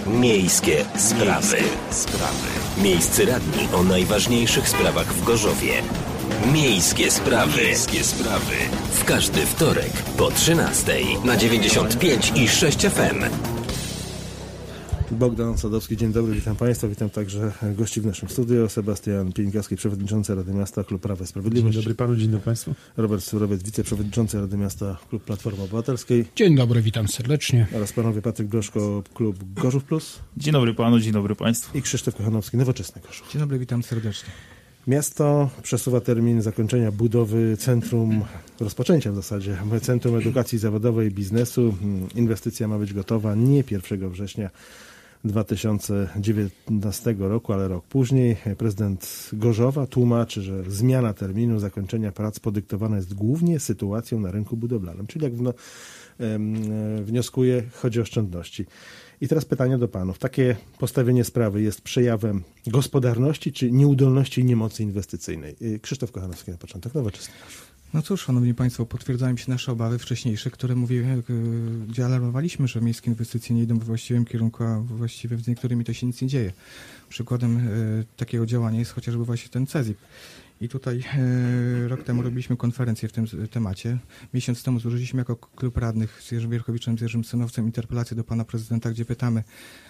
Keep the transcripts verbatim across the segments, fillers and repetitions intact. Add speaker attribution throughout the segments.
Speaker 1: Miejskie sprawy. sprawy. Miejscy radni o najważniejszych sprawach w Gorzowie. Miejskie sprawy. Miejskie sprawy. W każdy wtorek po trzynastej na dziewięćdziesiąt pięć i sześć F M.
Speaker 2: Bogdan Sadowski, dzień dobry, witam Państwa, witam także gości w naszym studiu. Sebastian Pieńkowski, przewodniczący Rady Miasta, Klub Prawa i Sprawiedliwości.
Speaker 3: Dzień dobry Panu, dzień dobry Państwu.
Speaker 2: Robert Surowiec, wiceprzewodniczący Rady Miasta, Klub Platformy Obywatelskiej.
Speaker 4: Dzień dobry, witam serdecznie.
Speaker 2: Oraz panowie Patryk Broszko, Klub Gorzów Plus.
Speaker 5: Dzień dobry Panu, dzień dobry Państwu.
Speaker 2: I Krzysztof Kochanowski, Nowoczesny Gorzów.
Speaker 6: Dzień dobry, witam serdecznie.
Speaker 2: Miasto przesuwa termin zakończenia budowy centrum, rozpoczęcia w zasadzie, Centrum Edukacji Zawodowej i Biznesu. Inwestycja ma być gotowa nie pierwszego września dwa tysiące dziewiętnastego roku, ale rok później. Prezydent Gorzowa tłumaczy, że zmiana terminu zakończenia prac podyktowana jest głównie sytuacją na rynku budowlanym, czyli jak wno, wnioskuje, chodzi o oszczędności. I teraz pytanie do panów. Takie postawienie sprawy jest przejawem gospodarności czy nieudolności i niemocy inwestycyjnej? Krzysztof Kochanowski na początek, Nowoczesny.
Speaker 6: No cóż, szanowni państwo, potwierdzają się nasze obawy wcześniejsze, które mówiły, gdzie alarmowaliśmy, że miejskie inwestycje nie idą we właściwym kierunku, a właściwie z niektórymi to się nic nie dzieje. Przykładem y, takiego działania jest chociażby właśnie ten CEZIP. I tutaj y, rok temu robiliśmy konferencję w tym temacie. Miesiąc temu złożyliśmy jako klub radnych z Jerzym Wierchowiczem, z Jerzym Synowcem interpelację do pana prezydenta, gdzie pytamy,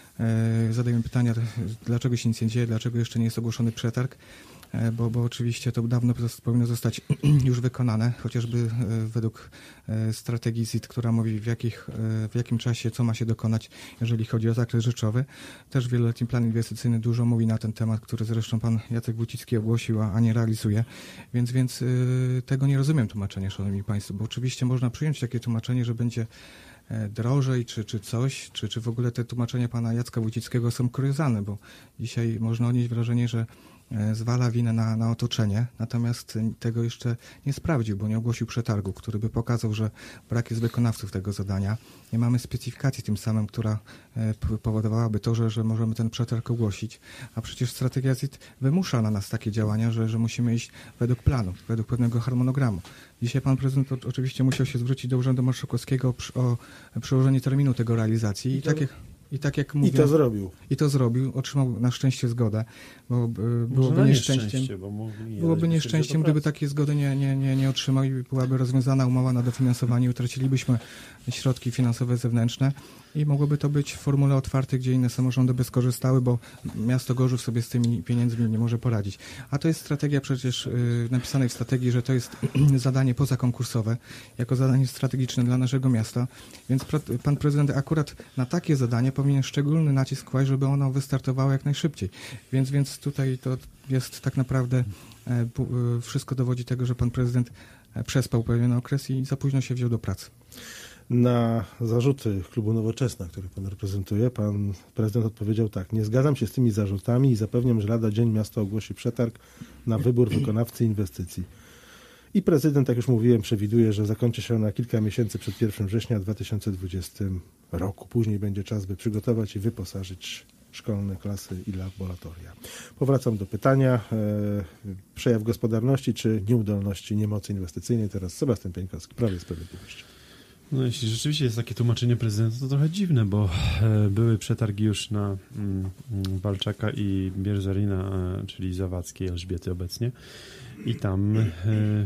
Speaker 6: y, zadajemy pytania, dlaczego się nic nie dzieje, dlaczego jeszcze nie jest ogłoszony przetarg. Bo, bo oczywiście to dawno powinno zostać już wykonane, chociażby według strategii Z I T, która mówi w, jakich, w jakim czasie co ma się dokonać, jeżeli chodzi o zakres rzeczowy. Też wieloletni plan inwestycyjny dużo mówi na ten temat, który zresztą pan Jacek Wójcicki ogłosił, a nie realizuje. Więc, więc tego nie rozumiem tłumaczenia, szanowni państwo, bo oczywiście można przyjąć takie tłumaczenie, że będzie drożej, czy, czy coś, czy, czy w ogóle te tłumaczenia pana Jacka Wójcickiego są kuriozalne, bo dzisiaj można odnieść wrażenie, że zwala winę na, na otoczenie, natomiast tego jeszcze nie sprawdził, bo nie ogłosił przetargu, który by pokazał, że brak jest wykonawców tego zadania. Nie mamy specyfikacji tym samym, która powodowałaby to, że, że możemy ten przetarg ogłosić, a przecież strategia Z I T wymusza na nas takie działania, że, że musimy iść według planu, według pewnego harmonogramu. Dzisiaj pan prezydent oczywiście musiał się zwrócić do Urzędu Marszałkowskiego o, o przełożenie terminu tego realizacji i tak jak I tak jak mówię,
Speaker 2: I to zrobił.
Speaker 6: I to zrobił. Otrzymał na szczęście zgodę, bo y, byłoby nieszczęściem,
Speaker 3: bo mógł,
Speaker 6: byłoby nieszczęściem gdyby takiej zgody nie, nie, nie, nie otrzymał i byłaby rozwiązana umowa na dofinansowanie i utracilibyśmy środki finansowe zewnętrzne i mogłoby to być w formule otwartej, gdzie inne samorządy by skorzystały, bo miasto Gorzów sobie z tymi pieniędzmi nie może poradzić. A to jest strategia przecież y, napisanej w strategii, że to jest zadanie pozakonkursowe, jako zadanie strategiczne dla naszego miasta, więc pra- pan prezydent akurat na takie zadanie powinien szczególny nacisk kłaść, żeby ono wystartowało jak najszybciej. Więc, więc tutaj to jest tak naprawdę e, e, wszystko dowodzi tego, że pan prezydent przespał pewien okres i za późno się wziął do pracy.
Speaker 2: Na zarzuty klubu Nowoczesna, który pan reprezentuje, pan prezydent odpowiedział tak: nie zgadzam się z tymi zarzutami i zapewniam, że lada dzień miasto ogłosi przetarg na wybór wykonawcy inwestycji. I prezydent, jak już mówiłem, przewiduje, że zakończy się na kilka miesięcy przed pierwszego września dwa tysiące dwudziestego roku. Później będzie czas, by przygotować i wyposażyć szkolne klasy i laboratoria. Powracam do pytania. E, przejaw gospodarności czy nieudolności, niemocy inwestycyjnej? Teraz Sebastian Pieńkowski, Prawo i Sprawiedliwość.
Speaker 3: No jeśli rzeczywiście jest takie tłumaczenie prezydenta, to trochę dziwne, bo e, były przetargi już na mm, Walczaka i Bierzarina, e, czyli Zawadzkiej, Elżbiety obecnie. I tam e,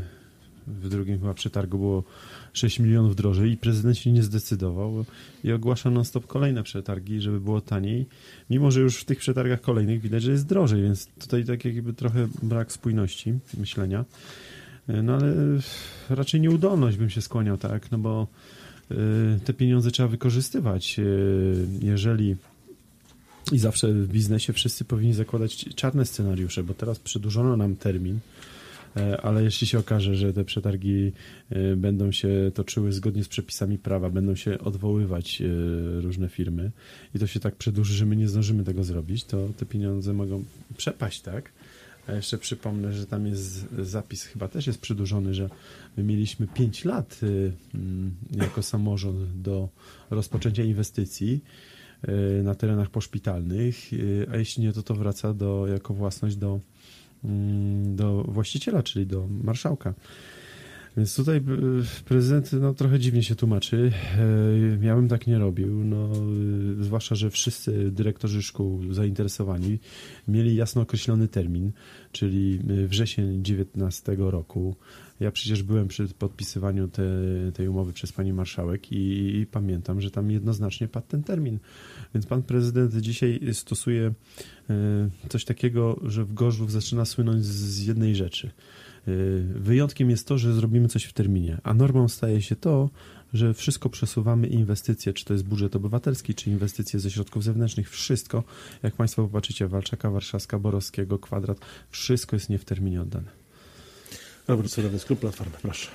Speaker 3: w drugim chyba przetargu było sześć milionów drożej i prezydent się nie zdecydował i ogłasza non-stop kolejne przetargi, żeby było taniej, mimo że już w tych przetargach kolejnych widać, że jest drożej, więc tutaj tak jakby trochę brak spójności myślenia. No ale raczej nieudolność bym się skłaniał, tak, no bo y, te pieniądze trzeba wykorzystywać. Y, jeżeli i zawsze w biznesie wszyscy powinni zakładać czarne scenariusze, bo teraz przedłużono nam termin, y, ale jeśli się okaże, że te przetargi y, będą się toczyły zgodnie z przepisami prawa, będą się odwoływać y, różne firmy i to się tak przedłuży, że my nie zdążymy tego zrobić, to te pieniądze mogą przepaść, tak? A jeszcze przypomnę, że tam jest zapis, chyba też jest przedłużony, że my mieliśmy pięć lat y, y, jako samorząd do rozpoczęcia inwestycji y, na terenach poszpitalnych, y, a jeśli nie, to to wraca do, jako własność do, y, do właściciela, czyli do marszałka. Więc tutaj prezydent no, trochę dziwnie się tłumaczy. Ja bym tak nie robił, no, zwłaszcza, że wszyscy dyrektorzy szkół zainteresowani mieli jasno określony termin, czyli wrzesień dziewiętnastego roku. Ja przecież byłem przy podpisywaniu te, tej umowy przez pani marszałek i, i pamiętam, że tam jednoznacznie padł ten termin. Więc pan prezydent dzisiaj stosuje coś takiego, że w Gorzów zaczyna słynąć z jednej rzeczy. Wyjątkiem jest to, że zrobimy coś w terminie, a normą staje się to, że wszystko przesuwamy, inwestycje, czy to jest budżet obywatelski, czy inwestycje ze środków zewnętrznych, wszystko, jak państwo popatrzycie, Walczaka, Warszawska, Borowskiego, Kwadrat, wszystko jest nie w terminie oddane.
Speaker 2: Robert Sodowy z Klub Platformy, proszę.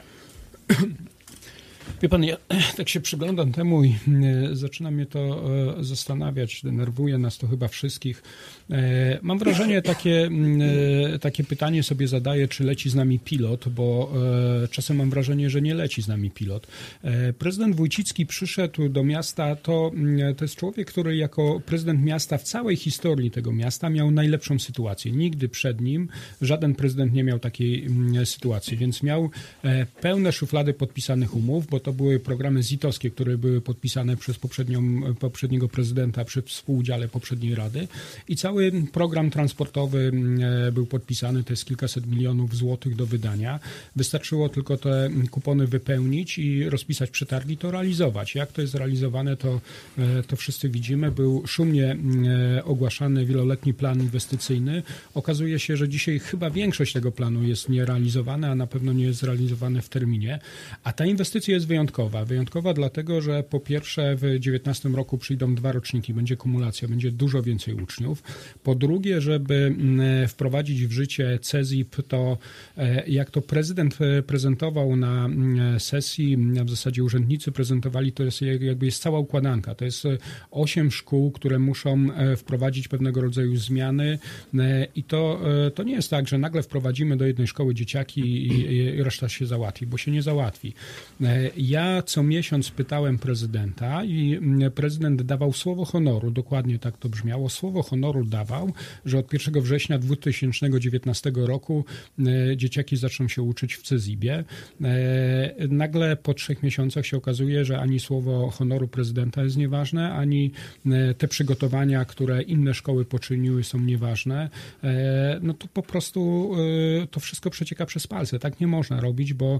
Speaker 4: Wie pan, ja tak się przyglądam temu i zaczyna mnie to zastanawiać, denerwuje nas to chyba wszystkich. Mam wrażenie, takie, takie pytanie sobie zadaję, czy leci z nami pilot, bo czasem mam wrażenie, że nie leci z nami pilot. Prezydent Wójcicki przyszedł do miasta, to, to jest człowiek, który jako prezydent miasta w całej historii tego miasta miał najlepszą sytuację. Nigdy przed nim żaden prezydent nie miał takiej sytuacji, więc miał pełne szuflady podpisanych umów, bo to były programy zitowskie, które były podpisane przez poprzednią, poprzedniego prezydenta przy współudziale poprzedniej Rady i cały program transportowy był podpisany, to jest kilkaset milionów złotych do wydania. Wystarczyło tylko te kupony wypełnić i rozpisać przetargi, to realizować. Jak to jest realizowane, to, to wszyscy widzimy. Był szumnie ogłaszany wieloletni plan inwestycyjny. Okazuje się, że dzisiaj chyba większość tego planu jest nierealizowana, a na pewno nie jest zrealizowane w terminie. A ta inwestycja jest wyjątkowa. Wyjątkowa dlatego, że po pierwsze w dziewiętnastym roku przyjdą dwa roczniki, będzie kumulacja, będzie dużo więcej uczniów. Po drugie, żeby wprowadzić w życie C E Z I P, to jak to prezydent prezentował na sesji, w zasadzie urzędnicy prezentowali, to jest jakby jest cała układanka. To jest osiem szkół, które muszą wprowadzić pewnego rodzaju zmiany i to, to nie jest tak, że nagle wprowadzimy do jednej szkoły dzieciaki i, i reszta się załatwi, bo się nie załatwi. Ja co miesiąc pytałem prezydenta i prezydent dawał słowo honoru, dokładnie tak to brzmiało, słowo honoru dawał, że od pierwszego września dwa tysiące dziewiętnastego roku dzieciaki zaczną się uczyć w C E Z I B-ie. Nagle po trzech miesiącach się okazuje, że ani słowo honoru prezydenta jest nieważne, ani te przygotowania, które inne szkoły poczyniły, są nieważne. No to po prostu to wszystko przecieka przez palce. Tak nie można robić, bo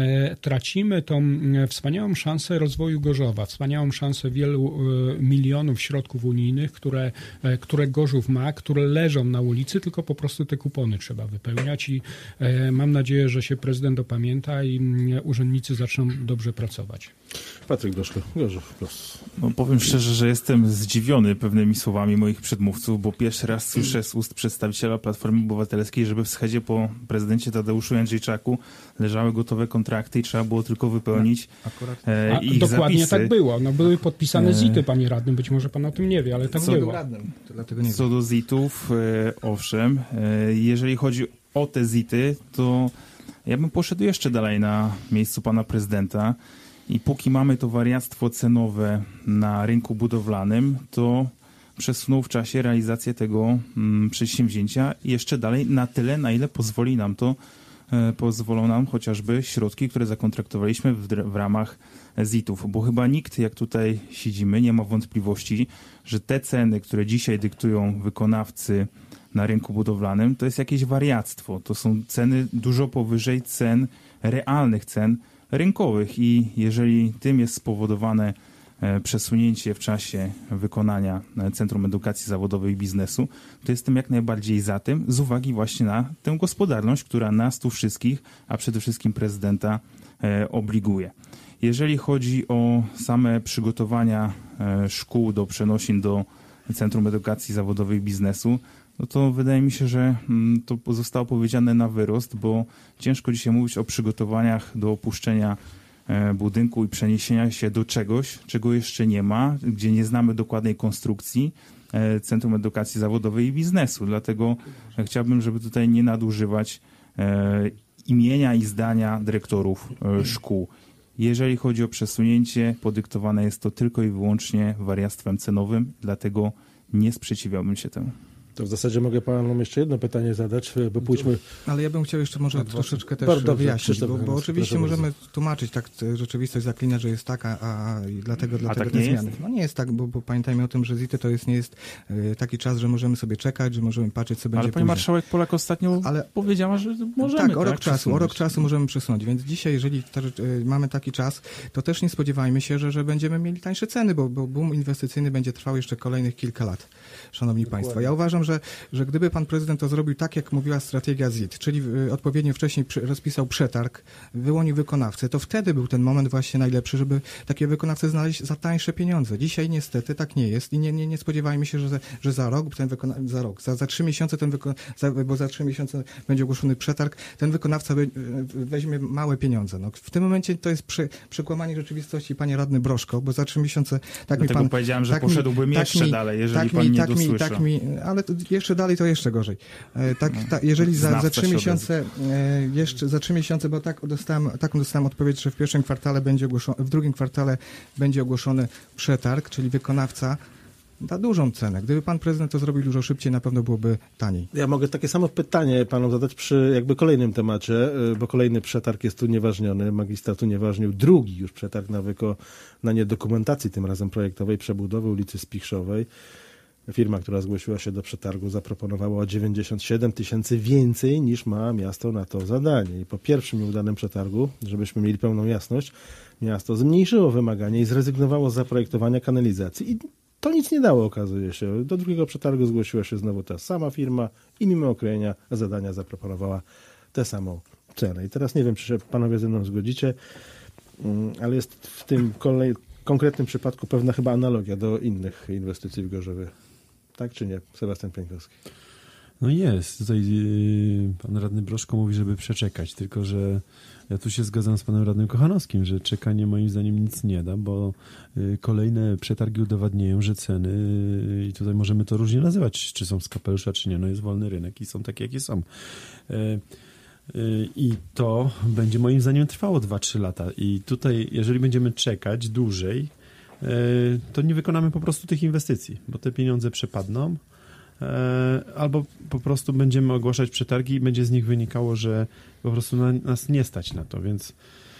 Speaker 4: tracimy tą wspaniałą szansę rozwoju Gorzowa, wspaniałą szansę wielu milionów środków unijnych, które, które Gorzów ma, które leżą na ulicy, tylko po prostu te kupony trzeba wypełniać i mam nadzieję, że się prezydent opamięta i urzędnicy zaczną dobrze pracować.
Speaker 2: Patryk Doszko, Gorzów Plus.
Speaker 5: No, powiem szczerze, że jestem zdziwiony pewnymi słowami moich przedmówców, bo pierwszy raz słyszę z ust przedstawiciela Platformy Obywatelskiej, żeby w schedzie po prezydencie Tadeuszu Jędrzejczaku leżały gotowe kontrakty i trzeba było tylko wypełnić
Speaker 6: Akurat.
Speaker 5: e, ich
Speaker 4: Dokładnie
Speaker 5: zapisy.
Speaker 4: tak było. No, były podpisane Z I T-y, panie radnym, być może pan o tym nie wie, ale tak
Speaker 5: Co
Speaker 4: było.
Speaker 6: Radnym, to dlatego nie
Speaker 5: Co do Z I T-ów, e, owszem, e, jeżeli chodzi o te Z I T-y, to ja bym poszedł jeszcze dalej na miejscu pana prezydenta i póki mamy to wariactwo cenowe na rynku budowlanym, to przesunął w czasie realizację tego mm, przedsięwzięcia jeszcze dalej na tyle, na ile pozwoli nam to, e, pozwolą nam chociażby środki, które zakontraktowaliśmy w, w ramach Z I T-ów, bo chyba nikt, jak tutaj siedzimy, nie ma wątpliwości, że te ceny, które dzisiaj dyktują wykonawcy na rynku budowlanym, to jest jakieś wariactwo. To są ceny dużo powyżej cen, realnych cen rynkowych i jeżeli tym jest spowodowane przesunięcie w czasie wykonania Centrum Edukacji Zawodowej i Biznesu, to jestem jak najbardziej za tym, z uwagi właśnie na tę gospodarność, która nas tu wszystkich, a przede wszystkim prezydenta obliguje. Jeżeli chodzi o same przygotowania szkół do przenosin do Centrum Edukacji Zawodowej i Biznesu, no to wydaje mi się, że to zostało powiedziane na wyrost, bo ciężko dzisiaj mówić o przygotowaniach do opuszczenia budynku i przeniesienia się do czegoś, czego jeszcze nie ma, gdzie nie znamy dokładnej konstrukcji Centrum Edukacji Zawodowej i Biznesu. Dlatego chciałbym, żeby tutaj nie nadużywać imienia i zdania dyrektorów szkół. Jeżeli chodzi o przesunięcie, podyktowane jest to tylko i wyłącznie wariactwem cenowym, dlatego nie sprzeciwiałbym się temu.
Speaker 2: To w zasadzie mogę panom jeszcze jedno pytanie zadać, bo pójdźmy...
Speaker 6: Ale ja bym chciał jeszcze może troszeczkę też
Speaker 2: Bardzo
Speaker 6: wyjaśnić,
Speaker 2: dobrze,
Speaker 6: bo, bo oczywiście możemy tłumaczyć tak rzeczywistość zaklinać, że jest taka, a i dlatego, dlatego
Speaker 5: tak
Speaker 6: te
Speaker 5: nie
Speaker 6: zmiany.
Speaker 5: jest?
Speaker 6: No nie jest tak, bo, bo pamiętajmy o tym, że Z I T to jest, nie jest y, taki czas, że możemy sobie czekać, że możemy patrzeć, co będzie
Speaker 5: Ale pani
Speaker 6: później.
Speaker 5: marszałek Polak ostatnio
Speaker 6: Ale-
Speaker 5: powiedziała, że możemy.
Speaker 6: Tak, o rok czasu,
Speaker 5: przesunąć.
Speaker 6: o rok czasu możemy przesunąć, więc dzisiaj, jeżeli ta, rzecz- y, mamy taki czas, to też nie spodziewajmy się, że, że będziemy mieli tańsze ceny, bo, bo boom inwestycyjny będzie trwał jeszcze kolejnych kilka lat, szanowni państwo. Ja uważam, że, że gdyby pan prezydent to zrobił tak, jak mówiła strategia Z I T, czyli y, odpowiednio wcześniej przy, rozpisał przetarg, wyłonił wykonawcę, to wtedy był ten moment właśnie najlepszy, żeby takie wykonawce znaleźć za tańsze pieniądze. Dzisiaj niestety tak nie jest i nie, nie, nie spodziewajmy się, że, za- że za rok ten wykona- za rok, za, za trzy miesiące ten wyko- za, bo za trzy miesiące będzie ogłoszony przetarg, ten wykonawca we, weźmie małe pieniądze. No, w tym momencie to jest przy, przekłamanie rzeczywistości, panie radny Broszko, bo za trzy miesiące tak
Speaker 5: Dlatego
Speaker 6: mi pan...
Speaker 5: powiedziałem, że
Speaker 6: tak
Speaker 5: poszedłbym
Speaker 6: mi,
Speaker 5: jeszcze
Speaker 6: tak mi,
Speaker 5: dalej, jeżeli
Speaker 6: tak
Speaker 5: pan
Speaker 6: mi,
Speaker 5: nie
Speaker 6: tak mi,
Speaker 5: dosłyszy.
Speaker 6: tak mi, ale to jeszcze dalej to jeszcze gorzej. E, Tak, ta, jeżeli za, za
Speaker 5: Znawca
Speaker 6: trzy
Speaker 5: się
Speaker 6: miesiące, e, jeszcze za trzy miesiące, bo tak dostałem, taką dostałem odpowiedź, że w pierwszym kwartale będzie ogłoszony, w drugim kwartale będzie ogłoszony przetarg, czyli wykonawca da dużą cenę. Gdyby pan prezydent to zrobił dużo szybciej, na pewno byłoby taniej.
Speaker 2: Ja mogę takie samo pytanie panom zadać przy jakby kolejnym temacie, y, bo kolejny przetarg jest tu nieważniony. Magistrat unieważnił drugi już przetarg na wykonanie dokumentacji, tym razem projektowej przebudowy ulicy Spichrzowej. Firma, która zgłosiła się do przetargu, zaproponowała o dziewięćdziesiąt siedem tysięcy więcej niż ma miasto na to zadanie. I po pierwszym nieudanym przetargu, żebyśmy mieli pełną jasność, miasto zmniejszyło wymagania i zrezygnowało z zaprojektowania kanalizacji. I to nic nie dało, okazuje się. Do drugiego przetargu zgłosiła się znowu ta sama firma i mimo okrojenia zadania zaproponowała tę samą cenę. I teraz nie wiem, czy się panowie ze mną zgodzicie, mm, ale jest w tym kolej, konkretnym przypadku pewna chyba analogia do innych inwestycji w Gorzowie. Tak czy nie? Sebastian Pieńkowski.
Speaker 3: No jest. Tutaj yy, pan radny Broszko mówi, żeby przeczekać, tylko że ja tu się zgadzam z panem radnym Kochanowskim, że czekanie moim zdaniem nic nie da, bo yy, kolejne przetargi udowadniają, że ceny, yy, i tutaj możemy to różnie nazywać, czy są z kapelusza, czy nie, no jest wolny rynek i są takie, jakie są. Yy, yy, I to będzie moim zdaniem trwało dwa trzy lata. I tutaj, jeżeli będziemy czekać dłużej, yy, to nie wykonamy po prostu tych inwestycji, bo te pieniądze przepadną, albo po prostu będziemy ogłaszać przetargi i będzie z nich wynikało, że po prostu na, nas nie stać na to, więc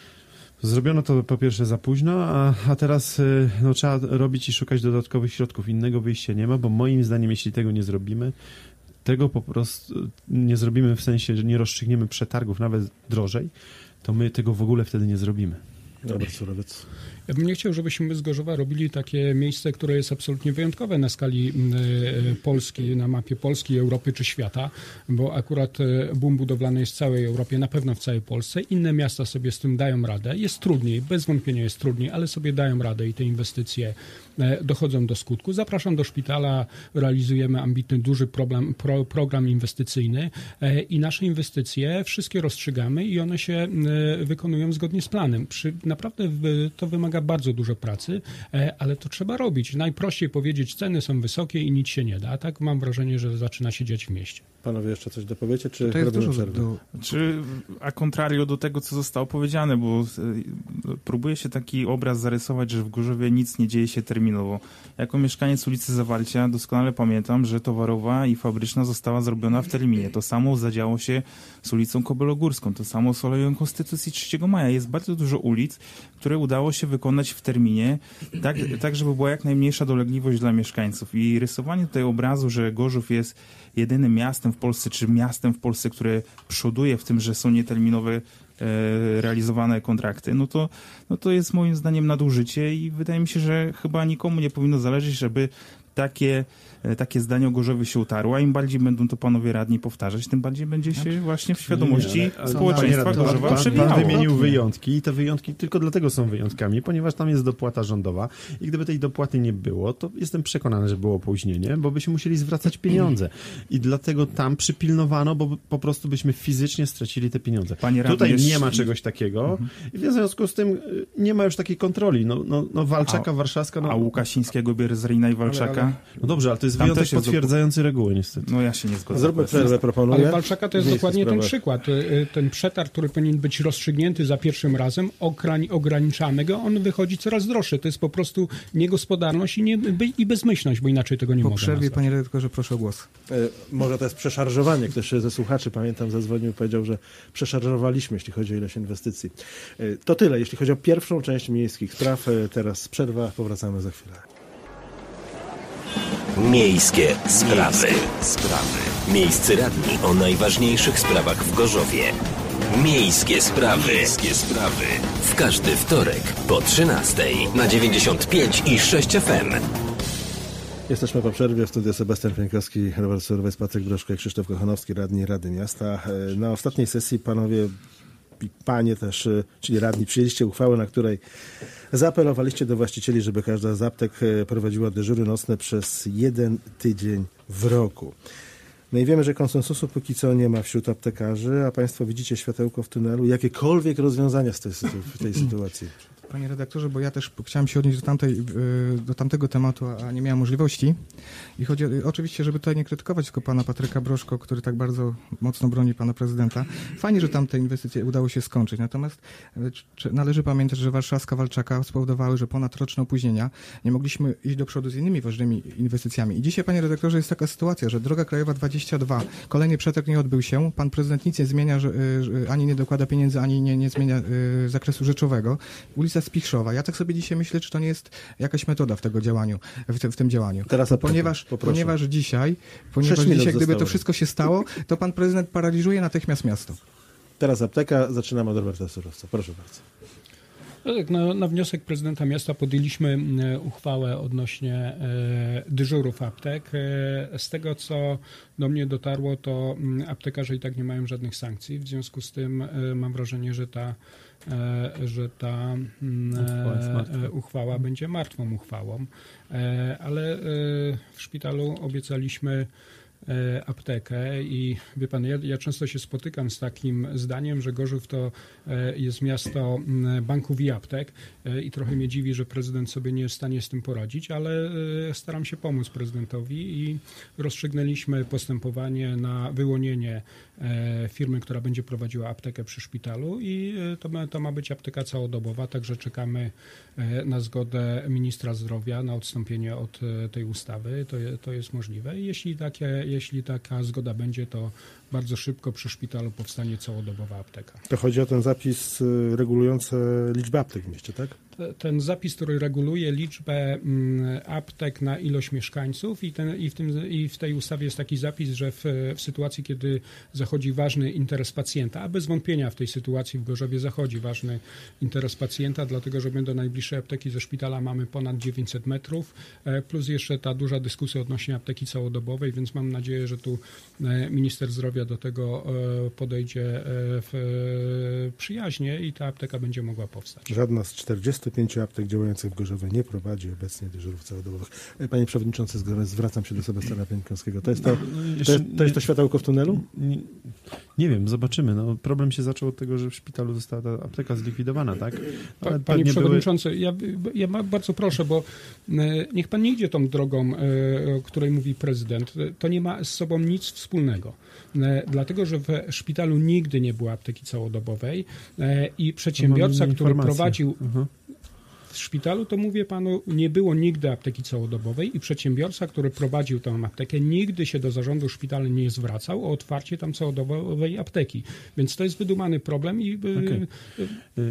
Speaker 3: zrobiono to po pierwsze za późno, a, a teraz no, trzeba robić i szukać dodatkowych środków. Innego wyjścia nie ma, bo moim zdaniem, jeśli tego nie zrobimy, tego po prostu nie zrobimy w sensie, że nie rozstrzygniemy przetargów nawet drożej, to my tego w ogóle wtedy nie zrobimy.
Speaker 2: Robert Surowiec.
Speaker 4: Ja bym nie chciał, żebyśmy z Gorzowa robili takie miejsce, które jest absolutnie wyjątkowe na skali y, Polski, na mapie Polski, Europy czy świata, bo akurat y, boom budowlany jest w całej Europie, na pewno w całej Polsce. Inne miasta sobie z tym dają radę. Jest trudniej, bez wątpienia jest trudniej, ale sobie dają radę i te inwestycje y, dochodzą do skutku. Zapraszam do szpitala, realizujemy ambitny, duży problem, pro, program inwestycyjny y, i nasze inwestycje wszystkie rozstrzygamy i one się y, wykonują zgodnie z planem. Przy, naprawdę y, to wymaga bardzo dużo pracy, ale to trzeba robić. Najprościej powiedzieć, ceny są wysokie i nic się nie da. Tak mam wrażenie, że zaczyna się dziać w mieście.
Speaker 2: Panowie jeszcze coś dopowiecie, czy
Speaker 6: To jest
Speaker 2: robimy
Speaker 6: dużo
Speaker 2: przerwę?
Speaker 6: do,
Speaker 5: Czy a contrario do tego, co zostało powiedziane, bo e, próbuje się taki obraz zarysować, że w Gorzowie nic nie dzieje się terminowo. Jako mieszkaniec ulicy Zawalcia doskonale pamiętam, że towarowa i fabryczna została zrobiona w terminie. To samo zadziało się z ulicą Kobylogórską, to samo z Aleją Konstytucji trzeciego maja. Jest bardzo dużo ulic, które udało się wykonać w terminie, tak, tak żeby była jak najmniejsza dolegliwość dla mieszkańców. I rysowanie tutaj obrazu, że Gorzów jest jedynym miastem w Polsce, czy miastem w Polsce, które przoduje w tym, że są nieterminowe e, realizowane kontrakty, no to, no to jest moim zdaniem nadużycie i wydaje mi się, że chyba nikomu nie powinno zależeć, żeby takie, takie zdanie o Gorzowie się utarło, a im bardziej będą to panowie radni powtarzać, tym bardziej będzie się właśnie w świadomości
Speaker 3: Nie, ale-
Speaker 5: społeczeństwa
Speaker 3: Panie radny,
Speaker 5: Gorzowa
Speaker 3: pan,
Speaker 5: przewijało.
Speaker 3: pan wymienił wyjątki i te wyjątki tylko dlatego są wyjątkami, ponieważ tam jest dopłata rządowa i gdyby tej dopłaty nie było, to jestem przekonany, że było opóźnienie, bo byśmy musieli zwracać pieniądze i dlatego tam przypilnowano, bo po prostu byśmy fizycznie stracili te pieniądze.
Speaker 5: Panie radny,
Speaker 3: Tutaj
Speaker 5: jeszcze-
Speaker 3: nie ma czegoś takiego i w związku z tym y, nie ma już takiej kontroli. No, no, no Walczaka,
Speaker 5: A-
Speaker 3: Warszawska... No,
Speaker 5: A Łukasińskiego, Bierzrina i Walczaka Walczaka.
Speaker 3: No dobrze, ale to jest
Speaker 5: Tam
Speaker 3: wyjątek
Speaker 5: też jest
Speaker 3: potwierdzający reguły niestety.
Speaker 5: No ja się nie zgodzę.
Speaker 2: Zróbmy przerwę, proponuję.
Speaker 4: Ale Walczaka to jest
Speaker 2: Wiejskich
Speaker 4: dokładnie ten
Speaker 2: sprawach.
Speaker 4: przykład. Y, Ten przetarg, który powinien być rozstrzygnięty za pierwszym razem, okrań, ograniczamy go, on wychodzi coraz droższy. To jest po prostu niegospodarność i, nie, by, i bezmyślność, bo inaczej tego nie
Speaker 6: Po
Speaker 4: mogę
Speaker 6: przerwie,
Speaker 4: nazwać.
Speaker 6: panie redaktorze, proszę o głos.
Speaker 2: E, Może to jest przeszarżowanie. Ktoś ze słuchaczy, pamiętam, zadzwonił i powiedział, że przeszarżowaliśmy, jeśli chodzi o ilość inwestycji. E, To tyle, jeśli chodzi o pierwszą część miejskich spraw. E, Teraz przerwa, powracamy za chwilę.
Speaker 1: Miejskie sprawy. Sprawy. Miejscy radni o najważniejszych sprawach w Gorzowie. Miejskie sprawy. Miejskie sprawy. W każdy wtorek po trzynastej na dziewięćdziesiąt pięć i sześć F M.
Speaker 2: Jesteśmy po przerwie. W studiu Sebastian Pieńkowski, Robert Surwejs, Patryk Broszko i Krzysztof Kochanowski, radni Rady Miasta. E, Na ostatniej sesji panowie i panie też, e, czyli radni, przyjęliście uchwałę, na której zaapelowaliście do właścicieli, żeby każda z aptek e, prowadziła dyżury nocne przez jeden tydzień w roku. No i wiemy, że konsensusu póki co nie ma wśród aptekarzy, a państwo widzicie światełko w tunelu. Jakiekolwiek rozwiązania z tej, sytu- w tej sytuacji?
Speaker 6: Panie redaktorze, bo ja też chciałem się odnieść do, tamtej, y, do tamtego tematu, a nie miałem możliwości. I chodzi o, oczywiście, żeby tutaj nie krytykować tylko pana Patryka Broszko, który tak bardzo mocno broni pana prezydenta. Fajnie, że tamte inwestycje udało się skończyć. Natomiast y, czy, należy pamiętać, że warszawska Walczaka spowodowały, że ponad roczne opóźnienia nie mogliśmy iść do przodu z innymi ważnymi inwestycjami. I dzisiaj, panie redaktorze, jest taka sytuacja, że droga krajowa dwadzieścia dwa, kolejny przetarg nie odbył się. Pan prezydent nic nie zmienia, że, y, że ani nie dokłada pieniędzy, ani nie, nie zmienia y, zakresu rzeczowego. Ulica Spichrzowa. Ja tak sobie dzisiaj myślę, czy to nie jest jakaś metoda w tego działaniu, w, te, w tym działaniu.
Speaker 2: Teraz apteki,
Speaker 6: ponieważ,
Speaker 2: poproszę.
Speaker 6: ponieważ dzisiaj, ponieważ
Speaker 2: Sześć minut
Speaker 6: dzisiaj gdyby to
Speaker 2: zostało.
Speaker 6: wszystko się stało, to pan prezydent paraliżuje natychmiast miasto.
Speaker 2: Teraz apteka. Zaczynamy od Roberta Surowca. Proszę bardzo.
Speaker 4: No tak, na, na wniosek prezydenta miasta podjęliśmy e, uchwałę odnośnie e, dyżurów aptek. E, z tego, co do mnie dotarło, to m, aptekarze i tak nie mają żadnych sankcji. W związku z tym e, mam wrażenie, że ta, e, że ta m,
Speaker 3: Uchwała jest martwa.
Speaker 4: e, uchwała będzie martwą uchwałą. E, ale e, w szpitalu obiecaliśmy e, aptekę i wie pan, ja, ja często się spotykam z takim zdaniem, że Gorzów to e, jest miasto m, banków i aptek e, i trochę mnie dziwi, że prezydent sobie nie jest w stanie z tym poradzić, ale e, staram się pomóc prezydentowi i rozstrzygnęliśmy postępowanie na wyłonienie e, firmy, która będzie prowadziła aptekę przy szpitalu i e, to, ma, to ma być apteka całodobowa, także czekamy e, na zgodę ministra zdrowia na odstąpienie od e, tej ustawy. To, je, to jest możliwe i jeśli takie Jeśli taka zgoda będzie, to bardzo szybko przy szpitalu powstanie całodobowa apteka.
Speaker 2: To chodzi o ten zapis y, regulujący liczbę aptek w mieście, tak?
Speaker 4: Ten zapis, który reguluje liczbę mm, aptek na ilość mieszkańców i, ten, i, w tym, i w tej ustawie jest taki zapis, że w, w sytuacji, kiedy zachodzi ważny interes pacjenta, a bez wątpienia w tej sytuacji w Gorzowie zachodzi ważny interes pacjenta, dlatego że my do najbliższej apteki ze szpitala mamy ponad dziewięćset metrów, e, plus jeszcze ta duża dyskusja odnośnie apteki całodobowej, więc mam nadzieję, że tu e, minister zdrowia do tego e, podejdzie e, w, e, przyjaźnie i ta apteka będzie mogła powstać.
Speaker 2: Żadna z czterdziestu pięciu aptek działających w Gorzowie nie prowadzi obecnie dyżurów całodobowych. Panie Przewodniczący, zwracam się do Sebastiana Pieńkowskiego. To jest to,
Speaker 3: No,
Speaker 2: to,
Speaker 3: jeszcze
Speaker 2: jest, to jest to
Speaker 3: nie-
Speaker 2: światełko w tunelu?
Speaker 3: Nie, nie wiem, zobaczymy. No, problem się zaczął od tego, że w szpitalu została ta apteka zlikwidowana, tak?
Speaker 4: Pa,
Speaker 3: Ale
Speaker 4: Panie
Speaker 3: pewnie
Speaker 4: Przewodniczący, ja, ja ma- bardzo proszę, bo e, niech Pan nie idzie tą drogą, e, o której mówi prezydent. To nie ma z sobą nic wspólnego. E, dlatego, że w szpitalu nigdy nie było apteki całodobowej e, i przedsiębiorca,
Speaker 3: Mam
Speaker 4: który
Speaker 3: informację.
Speaker 4: prowadził
Speaker 3: Mhm.
Speaker 4: w szpitalu, to mówię panu, nie było nigdy apteki całodobowej i przedsiębiorca, który prowadził tę aptekę, nigdy się do zarządu szpitala nie zwracał o otwarcie tam całodobowej apteki. Więc to jest wydumany problem i... e,
Speaker 3: Okej. Y,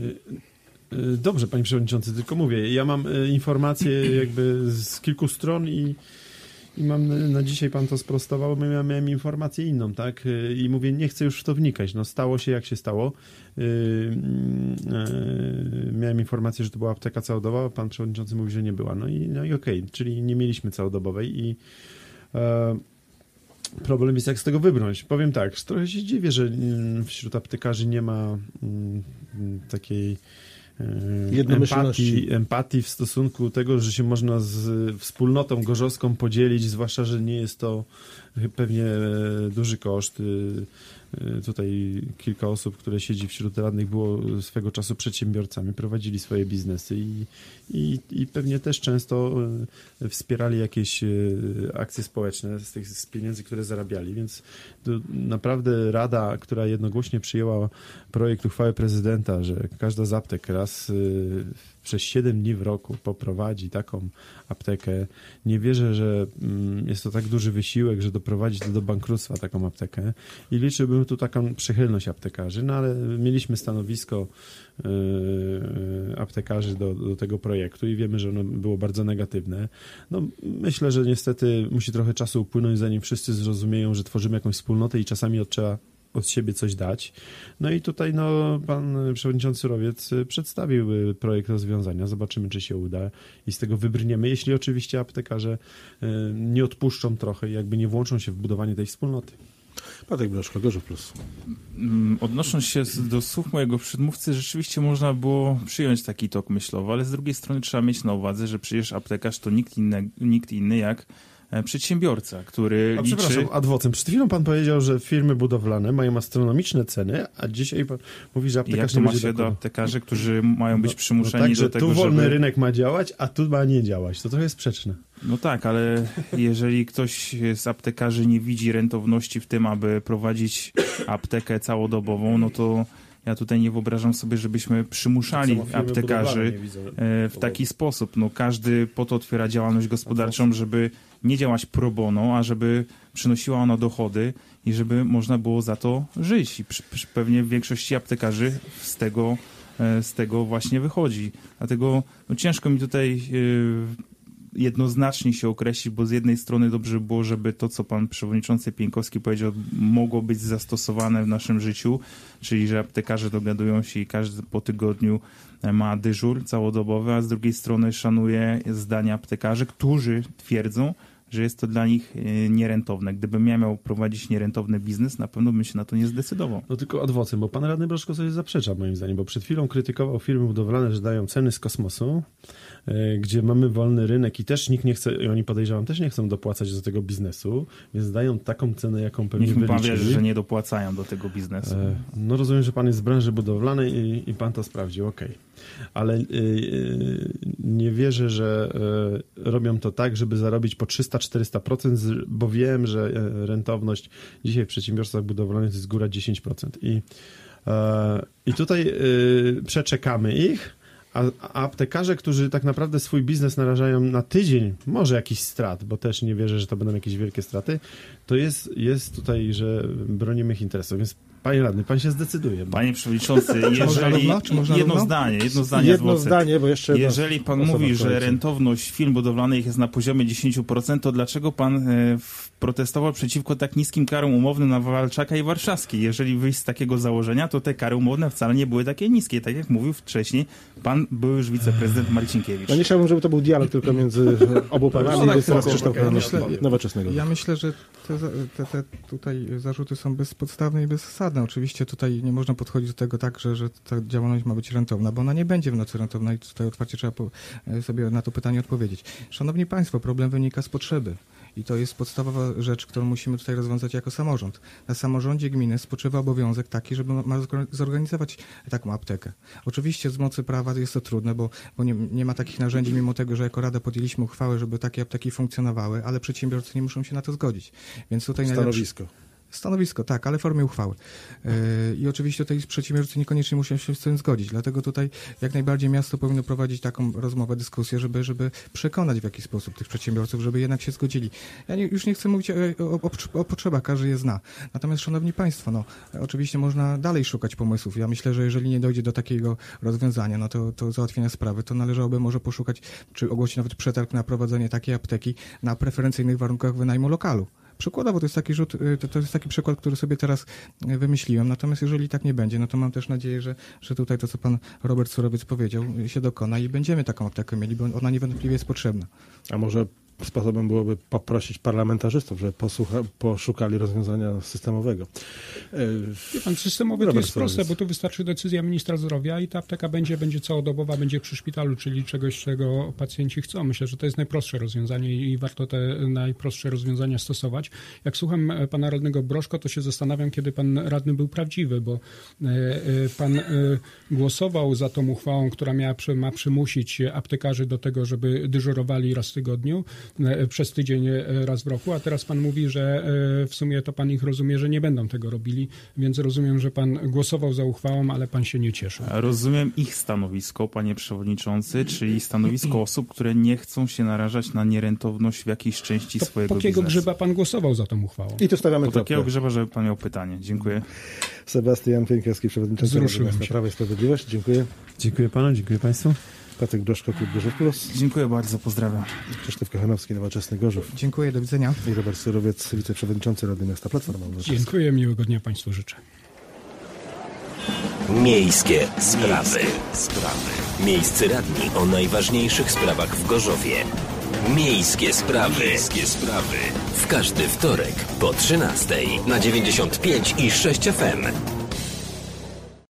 Speaker 3: y, Dobrze, panie przewodniczący, tylko mówię, ja mam y, informacje jakby z kilku stron i, i mam y, na dzisiaj pan to sprostował, bo ja miałem informację inną, tak? Y, I mówię, nie chcę już w to wnikać. No stało się jak się stało. Y, y, miałem informację, że to była apteka całodobowa, pan przewodniczący mówi, że nie była. No i, no i okej, czyli nie mieliśmy całodobowej i e, problem jest, jak z tego wybrnąć. Powiem tak, trochę się dziwię, że mm, wśród aptekarzy nie ma mm, takiej e,
Speaker 2: Jednomyślności.
Speaker 3: empatii, empatii w stosunku do tego, że się można z wspólnotą gorzowską podzielić, zwłaszcza, że nie jest to pewnie e, duży koszt. tutaj kilka osób, które siedzi wśród radnych, było swego czasu przedsiębiorcami, prowadzili swoje biznesy i, i, i pewnie też często wspierali jakieś akcje społeczne z tych z pieniędzy, które zarabiali, więc to naprawdę Rada, która jednogłośnie przyjęła projekt uchwały prezydenta, że każda z aptek raz przez siedem dni w roku poprowadzi taką aptekę. Nie wierzę, że jest to tak duży wysiłek, że doprowadzi to do bankructwa taką aptekę i liczyłbym tu taką przychylność aptekarzy, no ale mieliśmy stanowisko yy, aptekarzy do, do tego projektu i wiemy, że ono było bardzo negatywne. No, myślę, że niestety musi trochę czasu upłynąć, zanim wszyscy zrozumieją, że tworzymy jakąś wspólnotę i czasami trzeba od siebie coś dać. No i tutaj no, pan przewodniczący Rowiec przedstawił projekt rozwiązania. Zobaczymy, czy się uda i z tego wybrniemy, jeśli oczywiście aptekarze nie odpuszczą trochę i jakby nie włączą się w budowanie tej wspólnoty.
Speaker 2: Patryk Braszko, Gorzów Plus.
Speaker 5: Odnosząc się do słów mojego przedmówcy, rzeczywiście można było przyjąć taki tok myślowy, ale z drugiej strony trzeba mieć na uwadze, że przecież aptekarz to nikt inny, nikt inny jak przedsiębiorca, który
Speaker 3: a
Speaker 5: liczy...
Speaker 3: Przepraszam, adwocem. Przed chwilą pan powiedział, że firmy budowlane mają astronomiczne ceny, a dzisiaj pan mówi, że aptekarz nie
Speaker 5: ma
Speaker 3: będzie
Speaker 5: się do
Speaker 3: do
Speaker 5: aptekarzy, którzy mają być
Speaker 3: no,
Speaker 5: przymuszeni
Speaker 3: no tak,
Speaker 5: do tego,
Speaker 3: tu wolny
Speaker 5: żeby...
Speaker 3: rynek ma działać, a tu ma nie działać. To trochę jest sprzeczne.
Speaker 5: No tak, ale jeżeli ktoś z aptekarzy nie widzi rentowności w tym, aby prowadzić aptekę całodobową, no to ja tutaj nie wyobrażam sobie, żebyśmy przymuszali aptekarzy w taki sposób. No każdy po to otwiera działalność gospodarczą, żeby nie działać pro bono, a żeby przynosiła ona dochody i żeby można było za to żyć. I przy, przy pewnie w większości aptekarzy z tego, z tego właśnie wychodzi. Dlatego no, ciężko mi tutaj yy, jednoznacznie się określić, bo z jednej strony dobrze by było, żeby to, co pan przewodniczący Pieńkowski powiedział, mogło być zastosowane w naszym życiu, czyli że aptekarze dogadują się i każdy po tygodniu ma dyżur całodobowy, a z drugiej strony szanuje zdania aptekarzy, którzy twierdzą, że jest to dla nich nierentowne. Gdybym ja miał prowadzić nierentowny biznes, na pewno bym się na to nie zdecydował.
Speaker 3: No tylko adwocem, bo pan radny Broszko sobie zaprzecza moim zdaniem, bo przed chwilą krytykował firmy budowlane, że dają ceny z kosmosu, yy, gdzie mamy wolny rynek i też nikt nie chce, i oni podejrzewam też nie chcą dopłacać do tego biznesu, więc dają taką cenę, jaką pewnie
Speaker 5: Niech mi pan
Speaker 3: wyliczyli.
Speaker 5: wierzy, że nie dopłacają do tego biznesu.
Speaker 3: Yy, no rozumiem, że pan jest z branży budowlanej i, i pan to sprawdził, okej. Okay. Ale yy, nie wierzę, że yy, robią to tak, żeby zarobić po trzysta do czterystu procent, bo wiem, że rentowność dzisiaj w przedsiębiorstwach budowlanych to jest góra dziesięć procent. I, yy, i tutaj yy, przeczekamy ich, a, a aptekarze, którzy tak naprawdę swój biznes narażają na tydzień, może jakiś strat, bo też nie wierzę, że to będą jakieś wielkie straty, to jest, jest tutaj, że bronimy ich interesów. Więc panie radny, pan się zdecyduje. Bo...
Speaker 5: Panie przewodniczący, jeżeli... jedno zdanie, jedno zdanie.
Speaker 2: Jedno zdanie, bo jeszcze...
Speaker 5: Jeżeli pan mówi, że rentowność firm budowlanych jest na poziomie dziesięć procent, to dlaczego pan e, protestował przeciwko tak niskim karom umownym na Walczaka i Warszawskiej? Jeżeli wyjść z takiego założenia, to te kary umowne wcale nie były takie niskie. Tak jak mówił wcześniej pan były już wiceprezydent Marcinkiewicz.
Speaker 2: No nie chciałbym, żeby to był dialog tylko między obu panami,
Speaker 6: no,
Speaker 2: więc teraz
Speaker 6: tak,
Speaker 2: Krzysztof
Speaker 6: ja myślę,
Speaker 2: Nowoczesnego.
Speaker 6: Ja myślę, że te, te, te tutaj zarzuty są bezpodstawne i bezzasadne. Oczywiście tutaj nie można podchodzić do tego tak, że, że ta działalność ma być rentowna, bo ona nie będzie w nocy rentowna i tutaj otwarcie trzeba po, sobie na to pytanie odpowiedzieć. Szanowni Państwo, problem wynika z potrzeby. I to jest podstawowa rzecz, którą musimy tutaj rozwiązać jako samorząd. Na samorządzie gminy spoczywa obowiązek taki, żeby ma zorganizować taką aptekę. Oczywiście z mocy prawa jest to trudne, bo, bo nie, nie ma takich narzędzi, mimo tego, że jako Rada podjęliśmy uchwałę, żeby takie apteki funkcjonowały, ale przedsiębiorcy nie muszą się na to zgodzić. Więc tutaj
Speaker 2: Stanowisko.
Speaker 6: Najlepszy... Stanowisko, tak, ale w formie uchwały. Yy, I oczywiście tutaj przedsiębiorcy niekoniecznie muszą się z tym zgodzić, dlatego tutaj jak najbardziej miasto powinno prowadzić taką rozmowę, dyskusję, żeby, żeby przekonać w jakiś sposób tych przedsiębiorców, żeby jednak się zgodzili. Ja nie, już nie chcę mówić o, o, o, o potrzebach, każdy je zna. Natomiast, szanowni państwo, no, oczywiście można dalej szukać pomysłów. Ja myślę, że jeżeli nie dojdzie do takiego rozwiązania, no to, to załatwienia sprawy, to należałoby może poszukać, czy ogłosić nawet przetarg na prowadzenie takiej apteki na preferencyjnych warunkach wynajmu lokalu. Przykładowo to jest taki rzut, to, to jest taki przykład, który sobie teraz wymyśliłem. Natomiast jeżeli tak nie będzie, no to mam też nadzieję, że, że tutaj to, co pan Robert Surowiec powiedział, się dokona i będziemy taką aptekę mieli, bo ona niewątpliwie jest potrzebna.
Speaker 2: A może sposobem byłoby poprosić parlamentarzystów, żeby posłucha, poszukali rozwiązania systemowego.
Speaker 4: Wie pan, systemowe to jest proste, bo tu wystarczy decyzja ministra zdrowia i ta apteka będzie, będzie całodobowa, będzie przy szpitalu, czyli czegoś, czego pacjenci chcą. Myślę, że to jest najprostsze rozwiązanie i warto te najprostsze rozwiązania stosować. Jak słucham pana radnego Brożko, to się zastanawiam, kiedy pan radny był prawdziwy, bo pan głosował za tą uchwałą, która miała, ma przymusić aptekarzy do tego, żeby dyżurowali raz w tygodniu, przez tydzień raz w roku, a teraz pan mówi, że w sumie to pan ich rozumie, że nie będą tego robili, więc rozumiem, że pan głosował za uchwałą, ale pan się nie cieszył.
Speaker 5: Rozumiem ich stanowisko, panie przewodniczący, czyli stanowisko osób, które nie chcą się narażać na nierentowność w jakiejś części
Speaker 4: to
Speaker 5: swojego
Speaker 4: po jakiego
Speaker 5: biznesu.
Speaker 4: grzyba pan głosował za tą uchwałą?
Speaker 2: I tu stawiamy
Speaker 5: Po
Speaker 2: kropkę.
Speaker 5: takiego grzyba, żeby pan miał pytanie. Dziękuję.
Speaker 2: Sebastian Pieńkowski, przewodniczący Rady
Speaker 4: Wzruszyłem
Speaker 2: Miasta
Speaker 4: się.
Speaker 2: Prawa i Sprawiedliwość. Dziękuję.
Speaker 3: Dziękuję panu, dziękuję państwu.
Speaker 2: Patryk Brożko, Klub Gorzów Plus.
Speaker 5: Dziękuję bardzo, pozdrawiam.
Speaker 2: Krzysztof Kochanowski, Nowoczesny Gorzów.
Speaker 6: Dziękuję, do widzenia.
Speaker 2: I Robert Surowiec, wiceprzewodniczący Rady Miasta Platforma Obywatelska.
Speaker 4: Dziękuję, miłego dnia państwu życzę.
Speaker 1: Miejskie sprawy. sprawy. Miejscy radni o najważniejszych sprawach w Gorzowie. Miejskie sprawy. Miejskie sprawy. W każdy wtorek po trzynastej na dziewięćdziesiąt pięć i sześć F M.